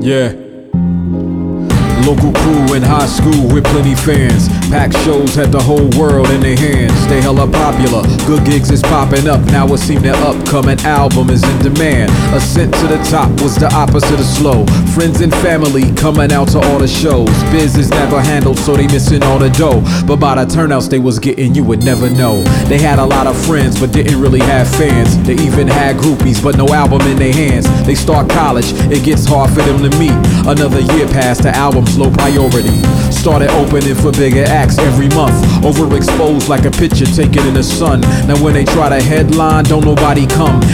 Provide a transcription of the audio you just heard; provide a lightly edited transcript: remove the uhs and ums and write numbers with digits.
Yeah. Local crew in high school with plenty fans. Packed shows had the whole world in their hands. They hella popular, good gigs is popping up. Now it seemed their upcoming album is in demand. Ascent to the top was the opposite of slow. Friends and family coming out to all the shows. Biz is never handled, so they missing all the dough. But by the turnouts they was getting, you would never know. They had a lot of friends, but didn't really have fans. They even had groupies, but no album in their hands. They start college, it gets hard for them to meet. Another year passed, the album's low priority. Started opening for bigger acts every month. Overexposed like a picture taken in the sun. Now when they try to headline, don't nobody come.